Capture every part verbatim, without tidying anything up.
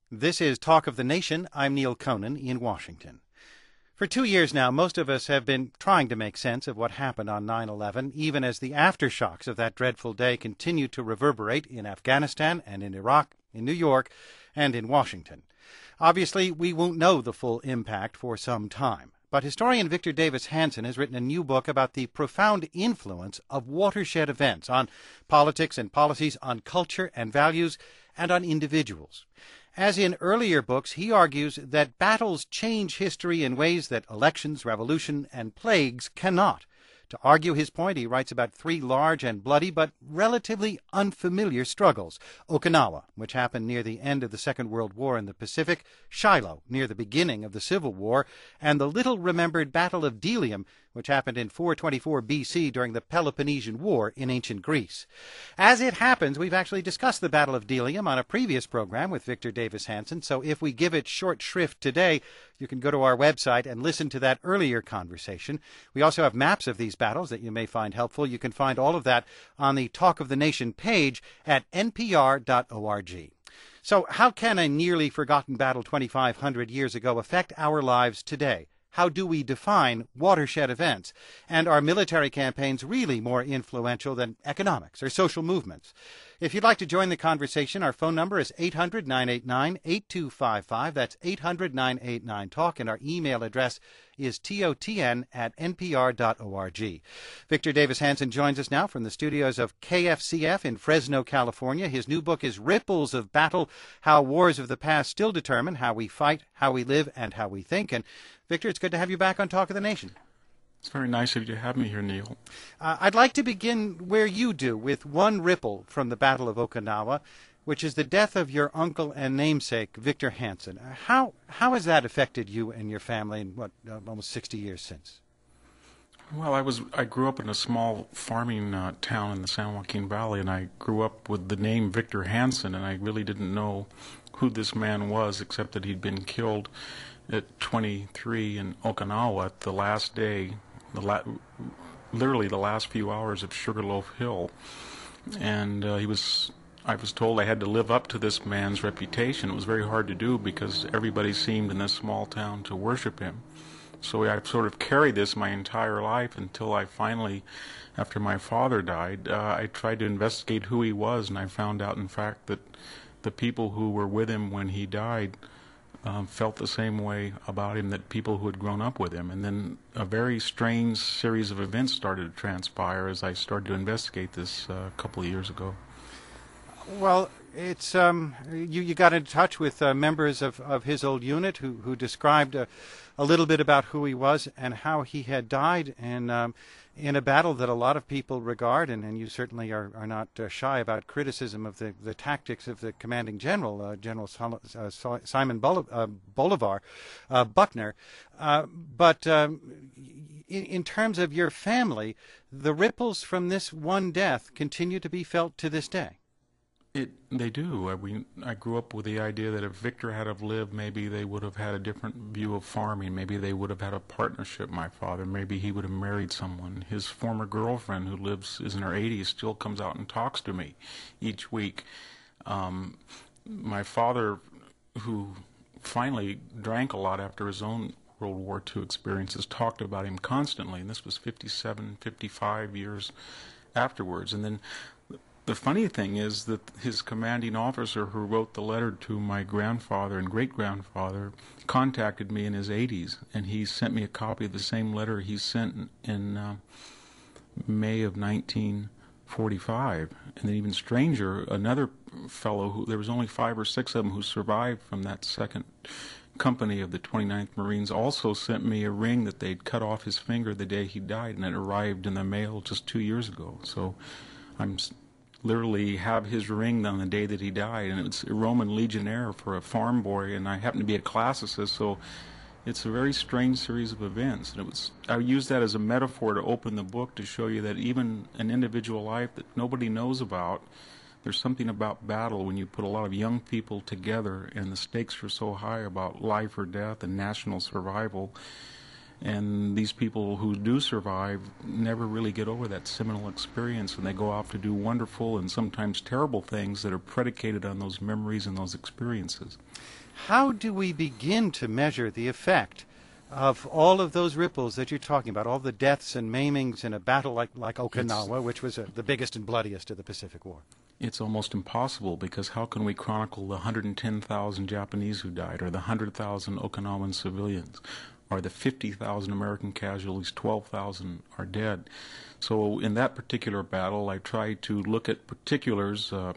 This is Talk of the Nation. I'm Neil Conan in Washington. For two years now, most of us have been trying to make sense of what happened on nine eleven, even as the aftershocks of that dreadful day continue to reverberate in Afghanistan and in Iraq, in New York, and in Washington. Obviously, we won't know the full impact for some time. But historian Victor Davis Hanson has written a new book about the profound influence of watershed events on politics and policies, on culture and values, and on individuals. As in earlier books, he argues that battles change history in ways that elections, revolution, and plagues cannot. To argue his point, he writes about three large and bloody but relatively unfamiliar struggles. Okinawa, which happened near the end of the Second World War in the Pacific, Shiloh, near the beginning of the Civil War, and the little-remembered Battle of Delium, which happened in four twenty-four B C during the Peloponnesian War in ancient Greece. As it happens, we've actually discussed the Battle of Delium on a previous program with Victor Davis Hanson, so if we give it short shrift today, you can go to our website and listen to that earlier conversation. We also have maps of these battles that you may find helpful. You can find all of that on the Talk of the Nation page at N P R dot org. So how can a nearly forgotten battle twenty-five hundred years ago affect our lives today? How do we define watershed events? And are military campaigns really more influential than economics or social movements? If you'd like to join the conversation, our phone number is eight hundred, nine eight nine, eight two five five. That's eight hundred, nine eight nine, talk. And our email address is totn at N P R dot org. Victor Davis Hanson joins us now from the studios of K F C F in Fresno, California. His new book is Ripples of Battle, How Wars of the Past Still Determine How We Fight, How We Live, and How We Think. And Victor, it's good to have you back on Talk of the Nation. It's very nice of you to have me here, Neil. Uh, I'd like to begin where you do, with one ripple from the Battle of Okinawa, which is the death of your uncle and namesake, Victor Hanson. How how has that affected you and your family in, what, uh, almost sixty years since? Well, I was I grew up in a small farming uh, town in the San Joaquin Valley, and I grew up with the name Victor Hanson, and I really didn't know who this man was, except that he'd been killed at twenty-three in Okinawa, the last day, the la- literally the last few hours of Sugarloaf Hill. And uh, he was, I was told I had to live up to this man's reputation. It was very hard to do because everybody seemed in this small town to worship him. So I sort of carried this my entire life until I finally, after my father died, uh, I tried to investigate who he was, and I found out, in fact, that the people who were with him when he died Um, felt the same way about him that people who had grown up with him. And then a very strange series of events started to transpire as I started to investigate this uh, a couple of years ago. Well, it's um, you, you got in touch with uh, members of, of his old unit who, who described uh, a little bit about who he was and how he had died in, um, in a battle that a lot of people regard, and, and you certainly are, are not uh, shy about criticism of the, the tactics of the commanding general, uh, General Sol- uh, Simon Bol- uh, Bolivar uh, Buckner. Uh, but um, in, in terms of your family, the ripples from this one death continue to be felt to this day. It, they do. I, we, I grew up with the idea that if Victor had have lived, maybe they would have had a different view of farming. Maybe they would have had a partnership, my father. Maybe he would have married someone. His former girlfriend, who lives is in her eighties, still comes out and talks to me each week. Um, my father, who finally drank a lot after his own World War Two experiences, talked about him constantly, and this was fifty-seven, fifty-five years afterwards. And then the funny thing is that his commanding officer, who wrote the letter to my grandfather and great-grandfather, contacted me in his eighties, and he sent me a copy of the same letter he sent in, in uh, May of nineteen forty-five. And then even stranger, another fellow, who there was only five or six of them who survived from that second company of the twenty-ninth Marines, also sent me a ring that they'd cut off his finger the day he died, and it arrived in the mail just two years ago. So I'm literally have his ring on the day that he died, and it's a Roman legionnaire for a farm boy, and I happen to be a classicist, so it's a very strange series of events. And it was, I use that as a metaphor to open the book to show you that even an individual life that nobody knows about, there's something about battle when you put a lot of young people together and the stakes are so high about life or death and national survival. And these people who do survive never really get over that seminal experience, and they go off to do wonderful and sometimes terrible things that are predicated on those memories and those experiences. How do we begin to measure the effect of all of those ripples that you're talking about, all the deaths and maimings in a battle like, like Okinawa, it's, which was uh, the biggest and bloodiest of the Pacific War? It's almost impossible, because how can we chronicle the one hundred ten thousand Japanese who died, or the one hundred thousand Okinawan civilians, or the fifty thousand American casualties, twelve thousand are dead? So in that particular battle, I tried to look at particulars uh,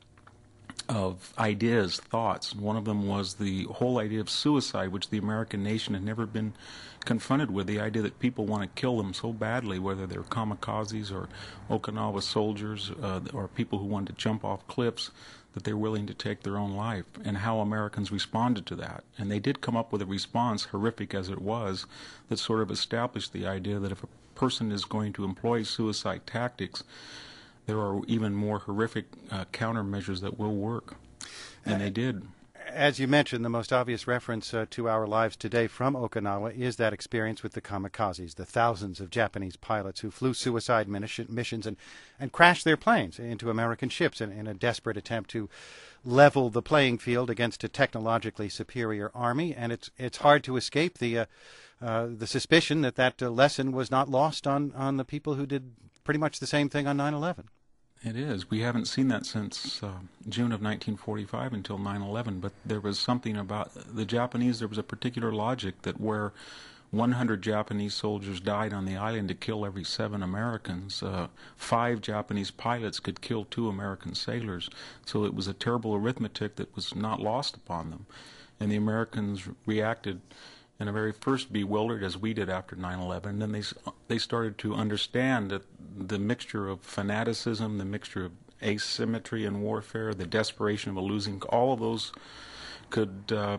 of ideas, thoughts. And one of them was the whole idea of suicide, which the American nation had never been confronted with, the idea that people want to kill them so badly, whether they're kamikazes or Okinawa soldiers uh, or people who wanted to jump off cliffs, that they're willing to take their own life, and how Americans responded to that. And they did come up with a response, horrific as it was, that sort of established the idea that if a person is going to employ suicide tactics, there are even more horrific uh, countermeasures that will work. And they did. As you mentioned, the most obvious reference uh, to our lives today from Okinawa is that experience with the kamikazes, the thousands of Japanese pilots who flew suicide missions and, and crashed their planes into American ships in, in a desperate attempt to level the playing field against a technologically superior army. And it's it's hard to escape the uh, uh, the suspicion that that uh, lesson was not lost on, on the people who did pretty much the same thing on nine eleven. It is. We haven't seen that since uh, June of nineteen forty-five until nine eleven, but there was something about the Japanese, there was a particular logic that where one hundred Japanese soldiers died on the island to kill every seven Americans, uh, five Japanese pilots could kill two American sailors. So it was a terrible arithmetic that was not lost upon them. And the Americans reacted in a very first bewildered, as we did after nine eleven. Then they they started to understand that the mixture of fanaticism, the mixture of asymmetry in warfare, the desperation of a losing, all of those could uh,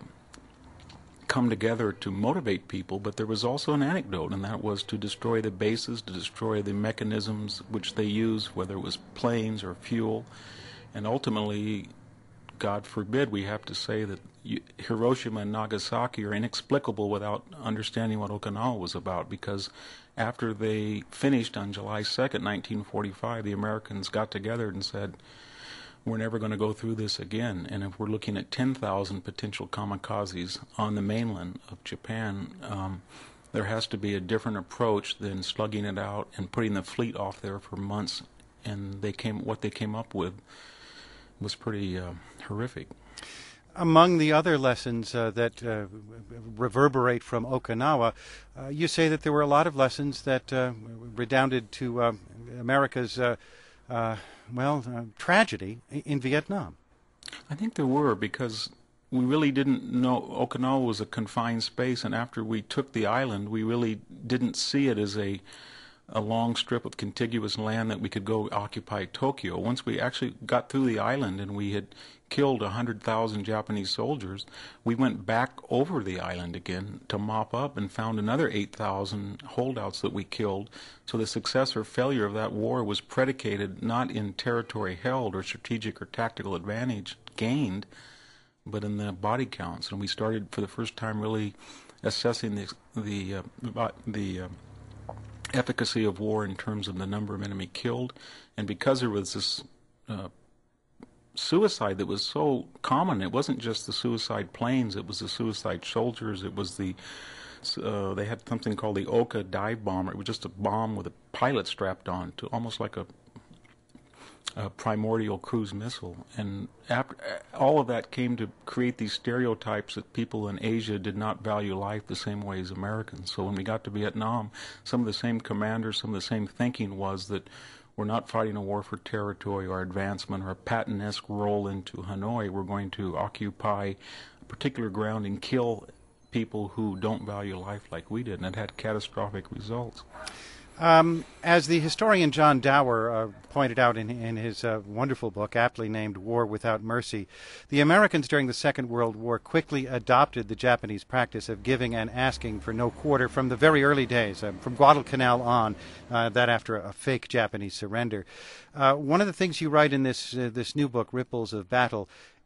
come together to motivate people. But there was also an anecdote, and that was to destroy the bases, to destroy the mechanisms which they used, whether it was planes or fuel. And ultimately, God forbid, we have to say that Hiroshima and Nagasaki are inexplicable without understanding what Okinawa was about, because after they finished on July second, nineteen forty-five, the Americans got together and said, we're never going to go through this again. And if we're looking at ten thousand potential kamikazes on the mainland of Japan, um, there has to be a different approach than slugging it out and putting the fleet off there for months. And they came, what they came up with was pretty uh, horrific. Among the other lessons uh, that uh, reverberate from Okinawa, uh, you say that there were a lot of lessons that uh, redounded to uh, America's, uh, uh, well, uh, tragedy in Vietnam. I think there were, because we really didn't know Okinawa was a confined space, and after we took the island, we really didn't see it as a a long strip of contiguous land that we could go occupy Tokyo. Once we actually got through the island and we had killed one hundred thousand Japanese soldiers, we went back over the island again to mop up and found another eight thousand holdouts that we killed. So the success or failure of that war was predicated not in territory held or strategic or tactical advantage gained, but in the body counts. And we started for the first time really assessing the the uh, the uh, efficacy of war in terms of the number of enemy killed. And because there was this uh, suicide that was so common, it wasn't just the suicide planes, it was the suicide soldiers, it was the uh, they had something called the Oka dive bomber. It was just a bomb with a pilot strapped on, to almost like a, a primordial cruise missile. And after, all of that came to create these stereotypes that people in Asia did not value life the same way as Americans. So when we got to Vietnam, some of the same commanders, some of the same thinking was that we're not fighting a war for territory or advancement or a Patton-esque roll into Hanoi. We're going to occupy a particular ground and kill people who don't value life like we did, and it had catastrophic results. Um, as the historian John Dower uh, pointed out in, in his uh, wonderful book, aptly named War Without Mercy, the Americans during the Second World War quickly adopted the Japanese practice of giving and asking for no quarter from the very early days, uh, from Guadalcanal on, uh, that after a fake Japanese surrender. Uh, one of the things you write in this uh, this new book, Ripples of Battle,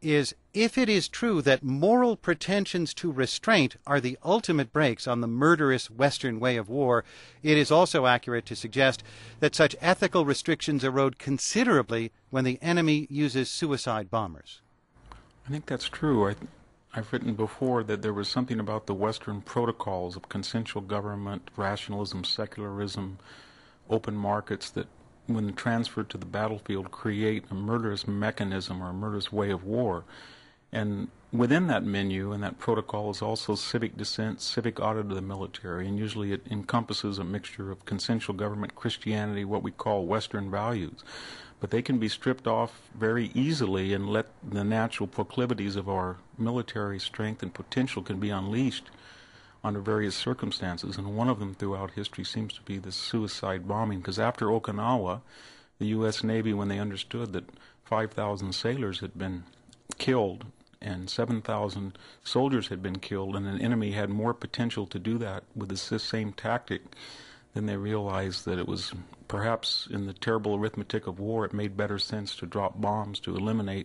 is, if it is true that moral pretensions to restraint are the ultimate brakes on the murderous Western way of war, it is also accurate to suggest that such ethical restrictions erode considerably when the enemy uses suicide bombers. I think that's true. I, I've written before that there was something about the Western protocols of consensual government, rationalism, secularism, open markets that, when transferred to the battlefield, create a murderous mechanism or a murderous way of war. And within that menu and that protocol is also civic dissent, civic audit of the military, and usually it encompasses a mixture of consensual government, Christianity, what we call Western values. But they can be stripped off very easily and let the natural proclivities of our military strength and potential can be unleashed under various circumstances, and one of them throughout history seems to be the suicide bombing, because after Okinawa, the U S Navy, when they understood that five thousand sailors had been killed and seven thousand soldiers had been killed, and an enemy had more potential to do that with the same tactic, then they realized that it was perhaps in the terrible arithmetic of war, it made better sense to drop bombs to eliminate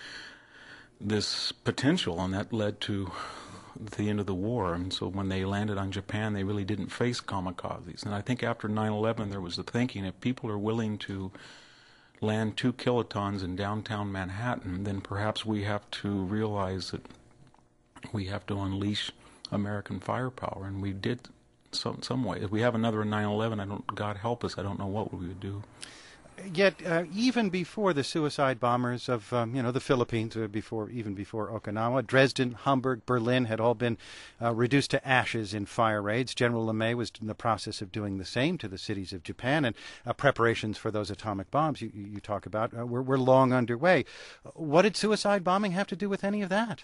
this potential, and that led to the end of the war. And so when they landed on Japan, they really didn't face kamikazes. And I think after nine eleven, there was the thinking, if people are willing to land two kilotons in downtown Manhattan, then perhaps we have to realize that we have to unleash American firepower. And we did some some way. If we have another nine eleven, I don't, God help us, I don't know what we would do. Yet, uh, even before the suicide bombers of, um, you know, the Philippines, uh, before even before Okinawa, Dresden, Hamburg, Berlin had all been uh, reduced to ashes in fire raids. General LeMay was in the process of doing the same to the cities of Japan, and uh, preparations for those atomic bombs you, you talk about uh, were, were long underway. What did suicide bombing have to do with any of that?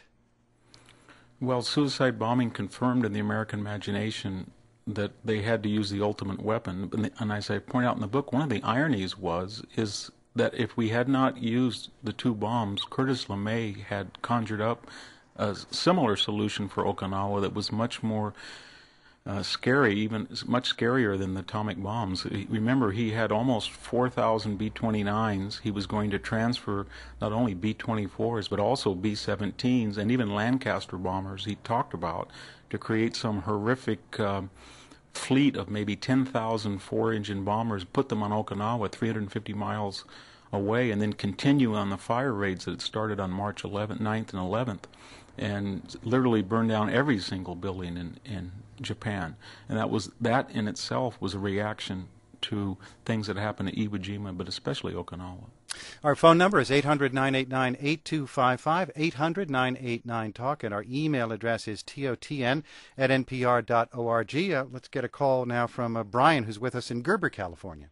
Well, suicide bombing confirmed in the American imagination that they had to use the ultimate weapon. And as I point out in the book, one of the ironies was is that if we had not used the two bombs, Curtis LeMay had conjured up a similar solution for Okinawa that was much more uh, scary, even much scarier than the atomic bombs. Remember, he had almost four thousand B twenty-nines. He was going to transfer not only B twenty-fours, but also B seventeens and even Lancaster bombers he talked about to create some horrific uh, fleet of maybe ten thousand four-engine bombers, put them on Okinawa three hundred fifty miles away, and then continue on the fire raids that had started on March eleventh, ninth, and eleventh, and literally burn down every single building in, in Japan. And that was that in itself was a reaction to things that happened at Iwo Jima, but especially Okinawa. Our phone number is eight hundred, nine eight nine, eight two five five, eight hundred, nine eight nine, talk, and our email address is totn at npr dot org. Uh, let's get a call now from uh, Brian, who's with us in Gerber, California.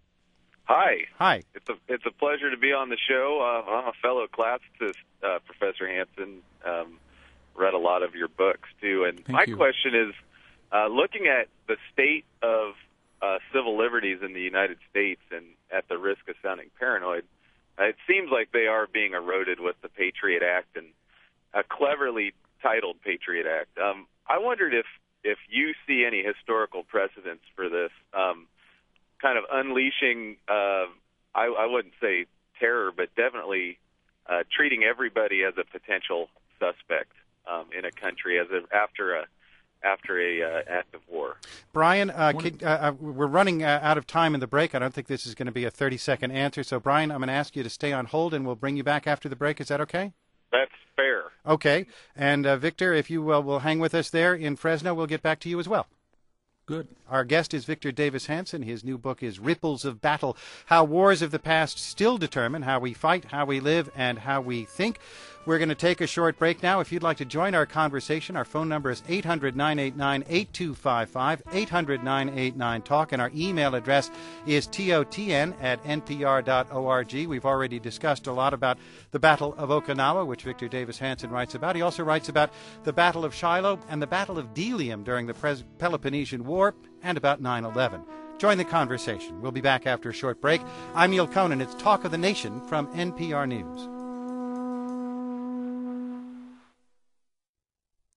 Hi. Hi. It's a it's a pleasure to be on the show. Uh, I'm a fellow classicist, uh, Professor Hansen. Um, read a lot of your books, too. And Thank my you. question is, uh, looking at the state of uh, civil liberties in the United States and at the risk of sounding paranoid, uh, it seems like they are being eroded with the Patriot Act and a cleverly titled Patriot Act. Um, I wondered if, if you see any historical precedents for this, um, kind of unleashing, uh, I, I wouldn't say terror, but definitely uh, treating everybody as a potential suspect um, in a country as a, after a after a uh, act of war. Brian, uh, could, uh, we're running uh, out of time in the break. I don't think this is going to be a thirty-second answer. So, Brian, I'm going to ask you to stay on hold, and we'll bring you back after the break. Is that okay? That's fair. Okay. And, uh, Victor, if you uh, will hang with us there in Fresno, we'll get back to you as well. Good. Our guest is Victor Davis Hanson. His new book is Ripples of Battle, How Wars of the Past Still Determine How We Fight, How We Live, and How We Think. We're going to take a short break now. If you'd like to join our conversation, our phone number is eight hundred, nine eight nine, eight two five five, eight hundred, nine eight nine, talk, and our email address is totn at npr dot org. We've already discussed a lot about the Battle of Okinawa, which Victor Davis Hanson writes about. He also writes about the Battle of Shiloh and the Battle of Delium during the Pres- Peloponnesian War, and about nine eleven. Join the conversation. We'll be back after a short break. I'm Neil Conan. It's Talk of the Nation from N P R News.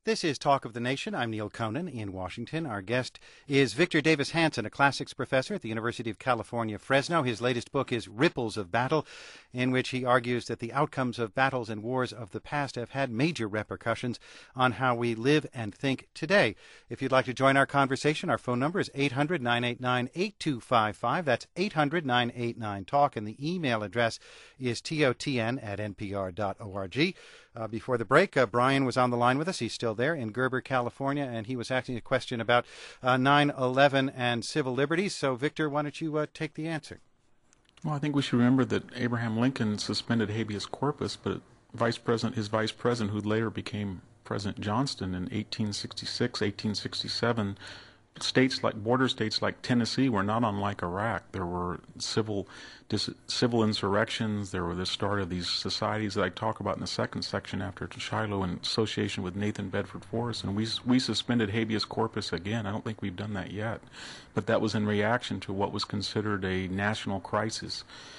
This is Talk of the Nation. I'm Neil Conan in Washington. Our guest is Victor Davis Hanson, a classics professor at the University of California, Fresno. His latest book is Ripples of Battle, in which he argues that the outcomes of battles and wars of the past have had major repercussions on how we live and think today. If you'd like to join our conversation, our phone number is eight hundred, nine eight nine, eight two five five. That's eight hundred, nine eight nine, talk, and the email address is totn at npr dot org. Uh, before the break, uh, Brian was on the line with us. He's still there in Gerber, California, and he was asking a question about uh, nine eleven and civil liberties. So, Victor, why don't you uh, take the answer? Well, I think we should remember that Abraham Lincoln suspended habeas corpus, but vice president, his vice president, who later became President Johnston in eighteen sixty-six, eighteen sixty-seven, states like border states like Tennessee were not unlike Iraq. There were civil dis, civil insurrections. There were the start of these societies that I talk about in the second section after Shiloh in association with Nathan Bedford Forrest. And we we suspended habeas corpus again. I don't think we've done that yet. But that was in reaction to what was considered a national crisis.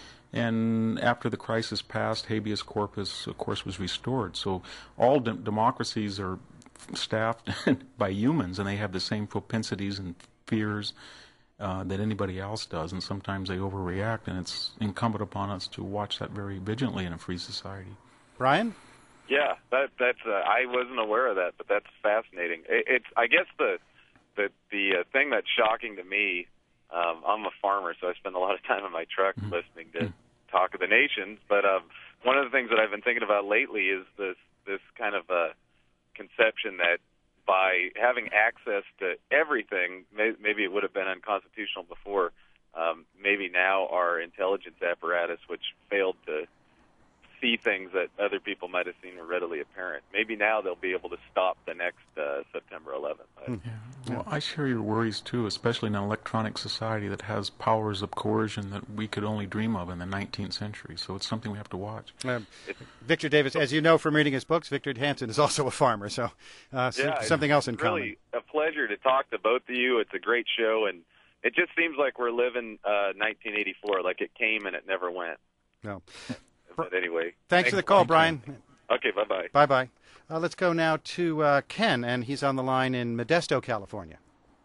And after the crisis passed, habeas corpus, of course, was restored. So all de- democracies are staffed by humans, and they have the same propensities and fears uh, that anybody else does, and sometimes they overreact, and it's incumbent upon us to watch that very vigilantly in a free society. Brian? Yeah, that that's uh, I wasn't aware of that, but that's fascinating. It, it's I guess the the the uh, thing that's shocking to me. Um, I'm a farmer, so I spend a lot of time in my truck mm-hmm. listening to mm-hmm. Talk of the Nations. But um, one of the things that I've been thinking about lately is this this kind of uh, conception that by having access to everything, may, maybe it would have been unconstitutional before, um, maybe now our intelligence apparatus, which failed to see things that other people might have seen were readily apparent, maybe now they'll be able to stop the next uh, September eleventh. Yeah. Well, I share your worries, too, especially in an electronic society that has powers of coercion that we could only dream of in the nineteenth century. So it's something we have to watch. Um, Victor Davis, as you know from reading his books, Victor Hanson is also a farmer, so uh, yeah, something else in really common. Really a pleasure to talk to both of you. It's a great show, and it just seems like we're living uh, nineteen eighty-four, like it came and it never went. No. But anyway. Thanks, thanks for the call, Brian. Okay, bye-bye. Bye-bye. Uh, let's go now to uh, Ken, and he's on the line in Modesto, California.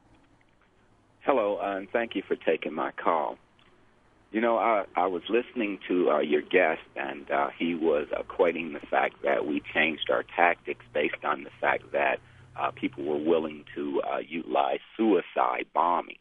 Hello, uh, and thank you for taking my call. You know, I, I was listening to uh, your guest, and uh, he was equating the fact that we changed our tactics based on the fact that uh, people were willing to uh, utilize suicide bombings.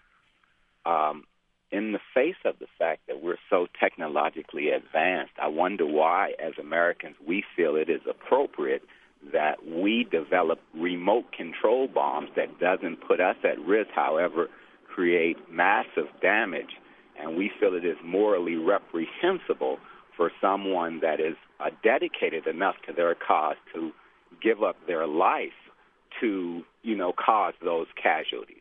Um, in the face of the fact that we're so technologically advanced, I wonder why, as Americans, we feel it is appropriate that we develop remote control bombs that doesn't put us at risk, however, create massive damage. And we feel it is morally reprehensible for someone that is uh, dedicated enough to their cause to give up their life to, you know, cause those casualties.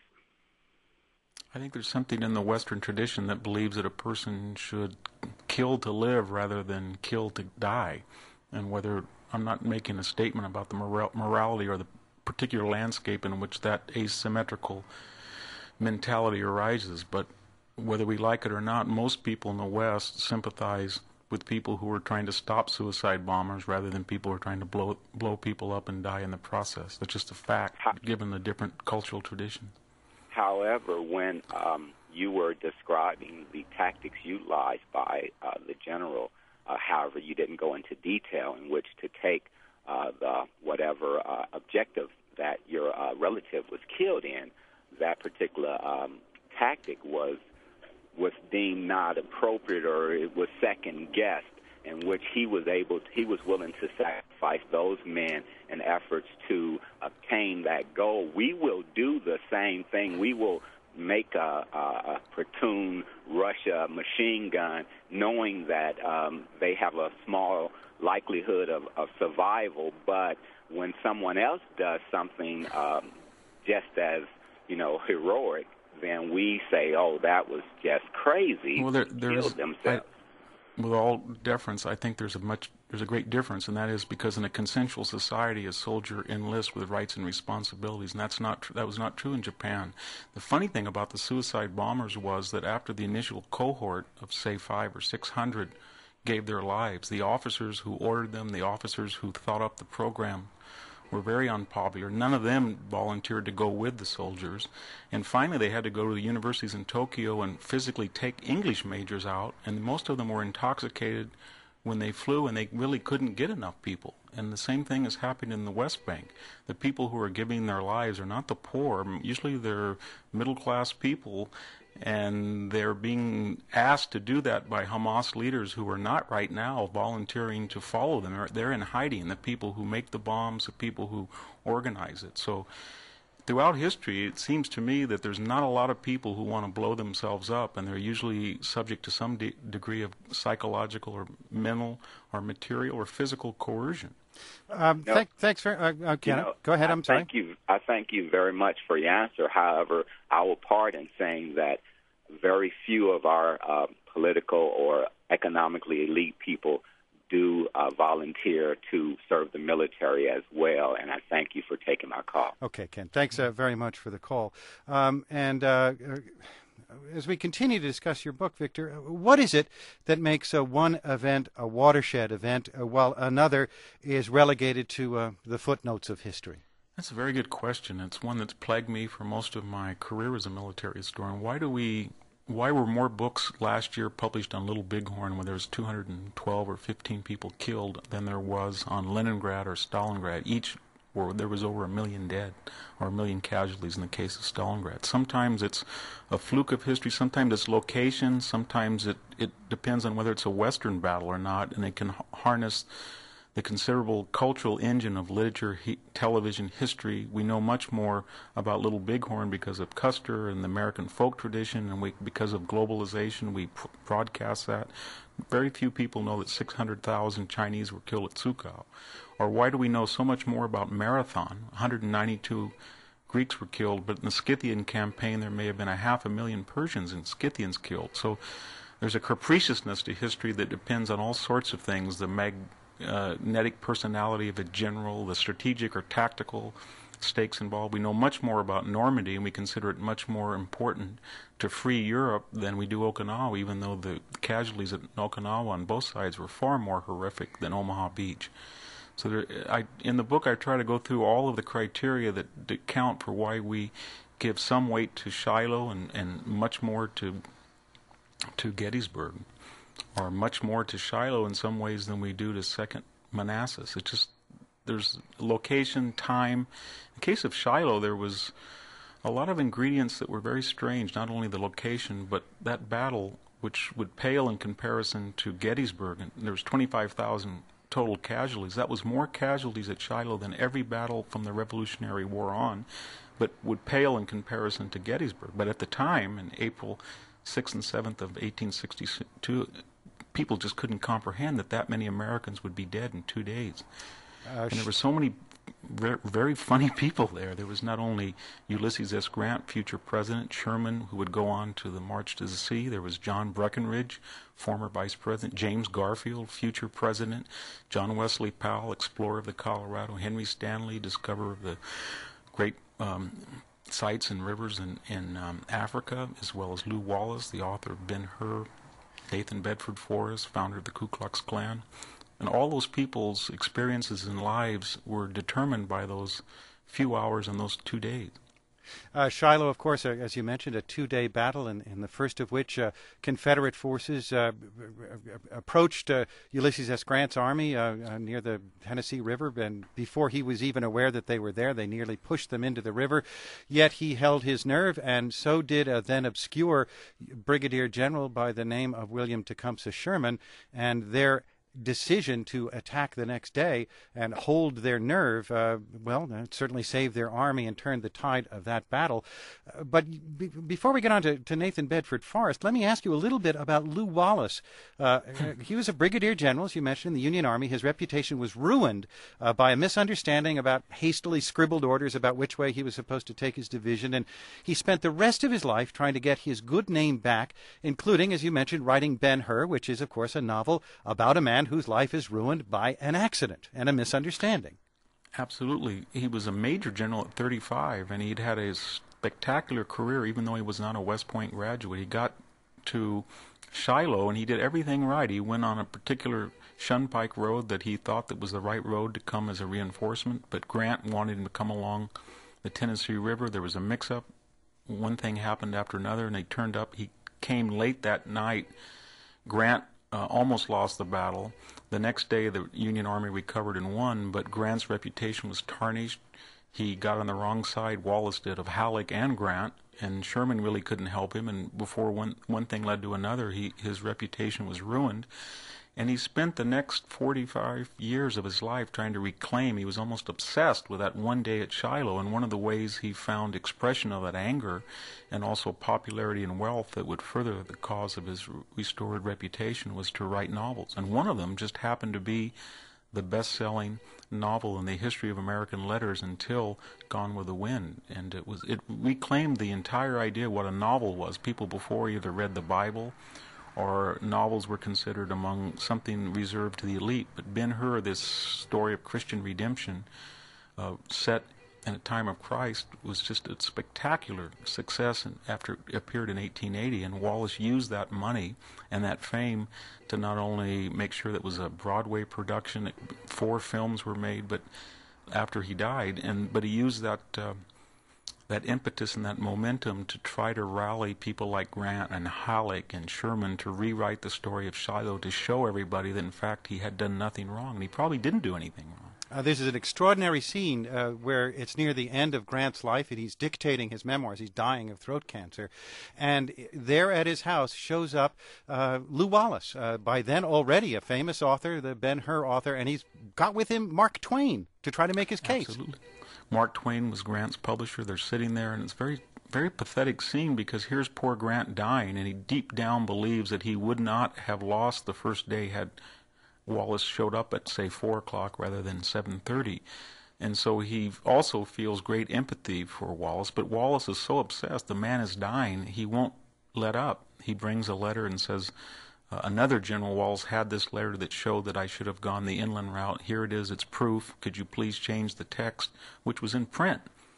I think there's something in the Western tradition that believes that a person should kill to live rather than kill to die. And whether I'm not making a statement about the moral, morality or the particular landscape in which that asymmetrical mentality arises, but whether we like it or not, most people in the West sympathize with people who are trying to stop suicide bombers rather than people who are trying to blow blow people up and die in the process. That's just a fact, given the different cultural traditions. However, when um, you were describing the tactics utilized by uh, the general, uh, however, you didn't go into detail in which to take uh, the whatever uh, objective that your uh, relative was killed in, that particular um, tactic was was deemed not appropriate, or it was second guessed, in which he was able to, he was willing to sacrifice those men in efforts to obtain that goal. We will do the same thing. We will make a, a, a platoon rush a machine gun, knowing that um, they have a small likelihood of, of survival. But when someone else does something um, just as, you know, heroic, then we say, "Oh, that was just crazy." Well, there, there killed is, themselves. I, with all deference, I think there's a much there's a great difference, and that is because in a consensual society, a soldier enlists with rights and responsibilities, and that's not tr- that was not true in Japan. The funny thing about the suicide bombers was that after the initial cohort of say five or six hundred gave their lives, the officers who ordered them, the officers who thought up the program, were very unpopular. None of them volunteered to go with the soldiers. And finally, they had to go to the universities in Tokyo and physically take English majors out, and most of them were intoxicated when they flew, and they really couldn't get enough people. And the same thing is happening in the West Bank. The people who are giving their lives are not the poor. Usually they're middle-class people, and they're being asked to do that by Hamas leaders who are not right now volunteering to follow them. They're, they're in hiding, the people who make the bombs, the people who organize it. So throughout history, it seems to me that there's not a lot of people who want to blow themselves up, and they're usually subject to some de- degree of psychological or mental or material or physical coercion. Um, No. th- thanks very uh, uh, Ken, You know, go ahead. I I'm sorry. Thank you. I thank you very much for your answer. However, I will pardon saying that very few of our uh, political or economically elite people do uh, volunteer to serve the military as well, and I thank you for taking my call. Okay, Ken. Thanks uh, very much for the call. Um, and uh, as we continue to discuss your book, Victor, what is it that makes uh, one event a watershed event uh, while another is relegated to uh, the footnotes of history? That's a very good question. It's one that's plagued me for most of my career as a military historian. Why do we, why were more books last year published on Little Bighorn when there was two hundred twelve or fifteen people killed than there was on Leningrad or Stalingrad? Each where there was over a million dead or a million casualties in the case of Stalingrad. Sometimes it's a fluke of history, sometimes it's location, sometimes it, it depends on whether it's a Western battle or not, and it can harness the considerable cultural engine of literature, he, television, history. We know much more about Little Bighorn because of Custer and the American folk tradition, and we, because of globalization, we pr- broadcast that. Very few people know that six hundred thousand Chinese were killed at Sukhov. Or why do we know so much more about Marathon? one hundred ninety-two Greeks were killed, but in the Scythian campaign there may have been a half a million Persians and Scythians killed. So there's a capriciousness to history that depends on all sorts of things, the magnetic personality of a general, the strategic or tactical stakes involved. We know much more about Normandy, and we consider it much more important to free Europe than we do Okinawa, even though the casualties at Okinawa on both sides were far more horrific than Omaha Beach. So there, I, in the book, I try to go through all of the criteria that, that count for why we give some weight to Shiloh and, and much more to to Gettysburg, or much more to Shiloh in some ways than we do to Second Manassas. It just, there's location, time. In the case of Shiloh, there was a lot of ingredients that were very strange, not only the location, but that battle, which would pale in comparison to Gettysburg. And there was twenty-five thousand total casualties. That was more casualties at Shiloh than every battle from the Revolutionary War on, but would pale in comparison to Gettysburg. But at the time, in April sixth and seventh of eighteen sixty-two, people just couldn't comprehend that that many Americans would be dead in two days. Uh, and there were so many very, very funny people there. There was not only Ulysses S. Grant, future president, Sherman, who would go on to the March to the Sea. There was John Breckinridge, former vice president, James Garfield, future president, John Wesley Powell, explorer of the Colorado, Henry Stanley, discoverer of the great um, sites and rivers in, in um, Africa, as well as Lew Wallace, the author of Ben-Hur, Nathan Bedford Forrest, founder of the Ku Klux Klan. And all those people's experiences and lives were determined by those few hours and those two days. Uh, Shiloh, of course, uh, as you mentioned, a two-day battle, in, in the first of which uh, Confederate forces uh, approached uh, Ulysses S. Grant's army uh, uh, near the Tennessee River, and before he was even aware that they were there, they nearly pushed them into the river. Yet he held his nerve, and so did a then obscure brigadier general by the name of William Tecumseh Sherman, and their decision to attack the next day and hold their nerve, uh, well, it certainly saved their army and turned the tide of that battle. Uh, but be- before we get on to, to Nathan Bedford Forrest, let me ask you a little bit about Lew Wallace. Uh, he was a brigadier general, as you mentioned, in the Union Army. His reputation was ruined uh, by a misunderstanding about hastily scribbled orders about which way he was supposed to take his division, and he spent the rest of his life trying to get his good name back, including, as you mentioned, writing Ben-Hur, which is, of course, a novel about a man whose life is ruined by an accident and a misunderstanding. Absolutely. He was a major general at thirty-five, and he'd had a spectacular career, even though he was not a West Point graduate. He got to Shiloh, and he did everything right. He went on a particular Shunpike road that he thought that was the right road to come as a reinforcement, but Grant wanted him to come along the Tennessee River. There was a mix-up. One thing happened after another, and they turned up. He came late that night. Grant uh, almost lost the battle. The next day, the Union Army recovered and won, but Grant's reputation was tarnished. He got on the wrong side, Wallace did, of Halleck and Grant, and Sherman really couldn't help him, and before one, one thing led to another, he, his reputation was ruined. And he spent the next forty-five years of his life trying to reclaim. He was almost obsessed with that one day at Shiloh, and one of the ways he found expression of that anger and also popularity and wealth that would further the cause of his restored reputation was to write novels. And one of them just happened to be the best-selling novel in the history of American letters until Gone with the Wind. And it was it reclaimed the entire idea of what a novel was. People before either read the Bible or novels were considered among something reserved to the elite. But Ben-Hur, this story of Christian redemption uh, set in a time of Christ, was just a spectacular success after it appeared in eighteen eighty, and Wallace used that money and that fame to not only make sure that it was a Broadway production, four films were made, but after he died, and but he used that uh, that impetus and that momentum to try to rally people like Grant and Halleck and Sherman to rewrite the story of Shiloh, to show everybody that in fact he had done nothing wrong, and he probably didn't do anything wrong. Uh, this is an extraordinary scene uh, where it's near the end of Grant's life, and he's dictating his memoirs. He's dying of throat cancer. And there at his house shows up uh, Lew Wallace, uh, by then already a famous author, the Ben-Hur author, and he's got with him Mark Twain to try to make his case. Absolutely. Mark Twain was Grant's publisher. They're sitting there, and it's very, very pathetic scene because here's poor Grant dying, and he deep down believes that he would not have lost the first day had Wallace showed up at, say, four o'clock rather than seven thirty. And so he also feels great empathy for Wallace, but Wallace is so obsessed. The man is dying. He won't let up. He brings a letter and says, uh, another General Wallace had this letter that showed that I should have gone the inland route. Here it is. It's proof. Could you please change the text, which was in print?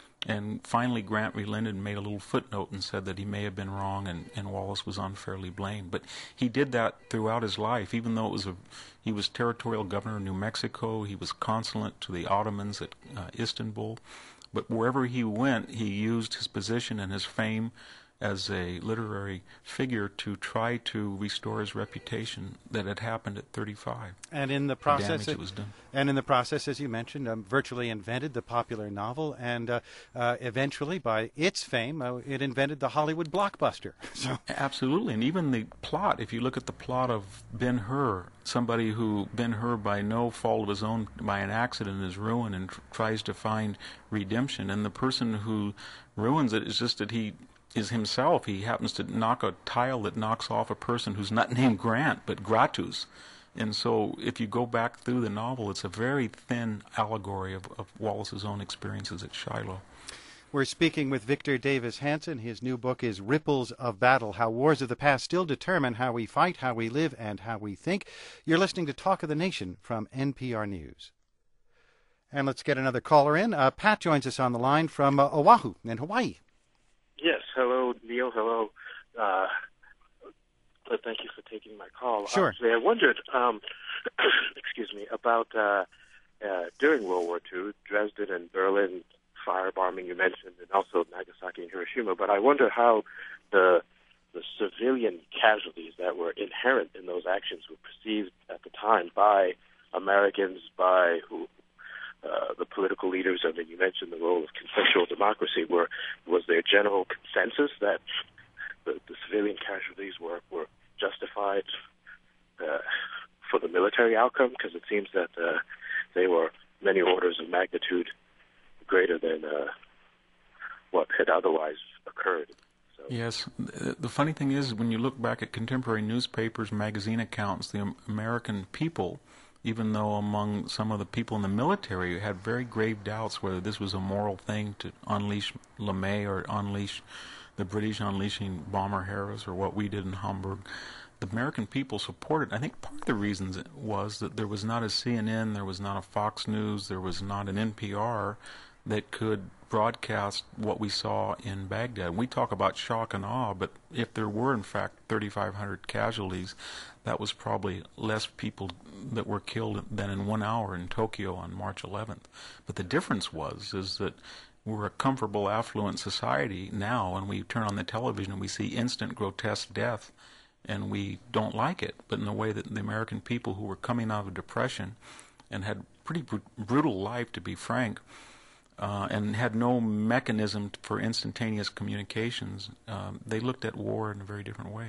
And finally, Grant relented and made a little footnote and said that he may have been wrong and, and Wallace was unfairly blamed. But he did that throughout his life, even though it was a, he was territorial governor of New Mexico. He was consulate to the Ottomans at uh, Istanbul. But wherever he went, he used his position and his fame as a literary figure to try to restore his reputation that had happened at thirty-five. And in the process, the it was done. And in the process, as you mentioned, um, virtually invented the popular novel, and uh, uh, eventually, by its fame, uh, it invented the Hollywood blockbuster. So absolutely, and even the plot. If you look at the plot of Ben-Hur, somebody who Ben-Hur, by no fault of his own, by an accident, is ruined and tr- tries to find redemption, and the person who ruins it is just that he is himself. He happens to knock a tile that knocks off a person who's not named Grant, but Gratus. And so if you go back through the novel, it's a very thin allegory of, of Wallace's own experiences at Shiloh. We're speaking with Victor Davis Hanson. His new book is Ripples of Battle, How Wars of the Past Still Determine How We Fight, How We Live, and How We Think. You're listening to Talk of the Nation from N P R News. And let's get another caller in. Uh, Pat joins us on the line from uh, Oahu in Hawaii. Yes, hello, Neil. Hello. Uh, thank you for taking my call. Sure. Actually, I wondered, um, excuse me, about uh, uh, during World War Two, Dresden and Berlin firebombing you mentioned, and also Nagasaki and Hiroshima. But I wonder how the the civilian casualties that were inherent in those actions were perceived at the time by Americans, by who. Uh, the political leaders. I mean, you mentioned the role of consensual democracy. Were was there general consensus that the, the civilian casualties were were justified uh, for the military outcome? Because it seems that uh, they were many orders of magnitude greater than uh, what had otherwise occurred. So. Yes. The funny thing is, when you look back at contemporary newspapers, magazine accounts, the American people, even though among some of the people in the military had very grave doubts whether this was a moral thing to unleash LeMay or unleash the British unleashing Bomber Harris or what we did in Hamburg, the American people supported. I think part of the reasons it was that there was not a C N N, there was not a Fox News, there was not an N P R that could broadcast what we saw in Baghdad. We talk about shock and awe, but if there were in fact thirty-five hundred casualties, that was probably less people that were killed than in one hour in Tokyo on March eleventh. But the difference was is that we're a comfortable, affluent society now, and we turn on the television and we see instant, grotesque death, and we don't like it. But in the way that the American people who were coming out of depression and had pretty br- brutal life, to be frank, uh, and had no mechanism for instantaneous communications, um, they looked at war in a very different way.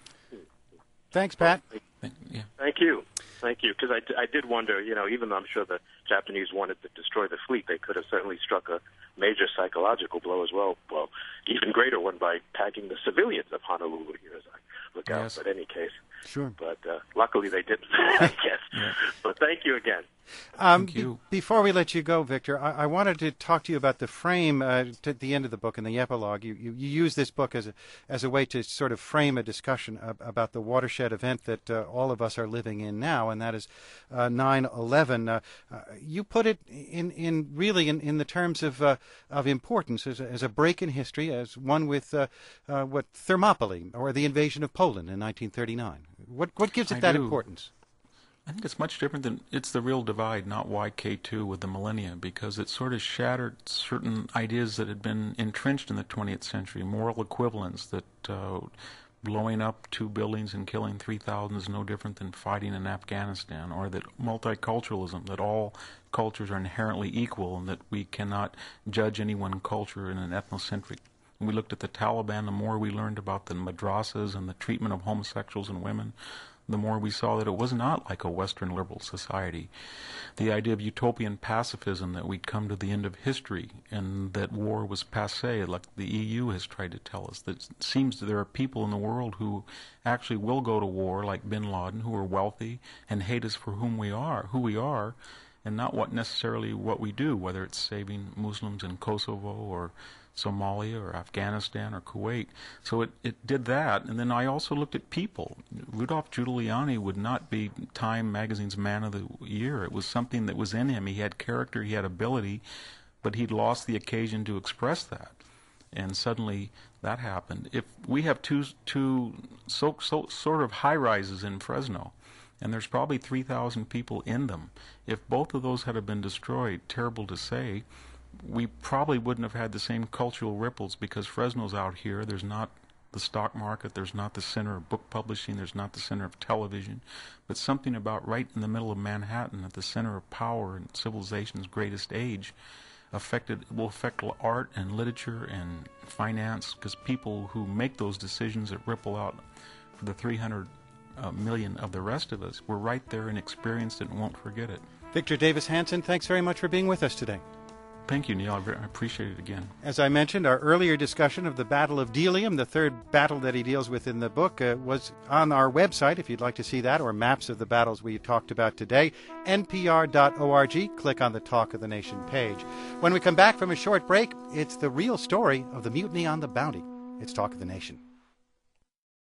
Thanks, Pat. Thank, yeah. Thank you. Thank you. Because I, d- I did wonder, you know, even though I'm sure the Japanese wanted to destroy the fleet, they could have certainly struck a major psychological blow as well. Well, even greater one by packing the civilians of Honolulu here as I look out. Yes. But in any case. Sure. But uh, luckily they didn't, I guess. Yeah. But thank you again. Um, Thank you. Be- before we let you go, Victor, I, I wanted to talk to you about the frame uh, at the end of the book in the epilogue. You, you, you use this book as a, as a way to sort of frame a discussion ab- about the watershed event that uh, all of us are living in now, and that is uh, nine eleven. Uh, uh, you put it in, in really in, in the terms of uh, of importance as a, as a break in history, as one with uh, uh, what Thermopylae or the invasion of Poland in nineteen thirty-nine. What what gives it I that do. importance? I think it's much different than, it's the real divide, not Y K two with the millennia, because it sort of shattered certain ideas that had been entrenched in the twentieth century, moral equivalence, that uh, blowing up two buildings and killing three thousand is no different than fighting in Afghanistan, or that multiculturalism, that all cultures are inherently equal and that we cannot judge any one culture in an ethnocentric. When we looked at the Taliban, the more we learned about the madrasas and the treatment of homosexuals and women, the more we saw that it was not like a Western liberal society. The idea of utopian pacifism, that we'd come to the end of history and that war was passé, like the E U has tried to tell us. That it seems that there are people in the world who actually will go to war, like bin Laden, who are wealthy and hate us for whom we are, who we are, and not what necessarily what we do, whether it's saving Muslims in Kosovo or Somalia or Afghanistan or Kuwait. So it, it did that. And then I also looked at people. Rudolph Giuliani would not be Time magazine's Man of the Year. It was something that was in him. He had character, he had ability, but he'd lost the occasion to express that. And suddenly that happened. If we have two two so, so, sort of high-rises in Fresno, and there's probably three thousand people in them, if both of those had been destroyed, terrible to say, we probably wouldn't have had the same cultural ripples, because Fresno's out here. There's not the stock market. There's not the center of book publishing. There's not the center of television. But something about right in the middle of Manhattan, at the center of power and civilization's greatest age, affected will affect art and literature and finance, because people who make those decisions that ripple out for the three hundred uh, million of the rest of us were right there and experienced it and won't forget it. Victor Davis Hanson, thanks very much for being with us today. Thank you, Neil. I very- I appreciate it again. As I mentioned, our earlier discussion of the Battle of Delium, the third battle that he deals with in the book, uh, was on our website, if you'd like to see that, or maps of the battles we talked about today, N P R dot org. Click on the Talk of the Nation page. When we come back from a short break, it's the real story of the mutiny on the Bounty. It's Talk of the Nation.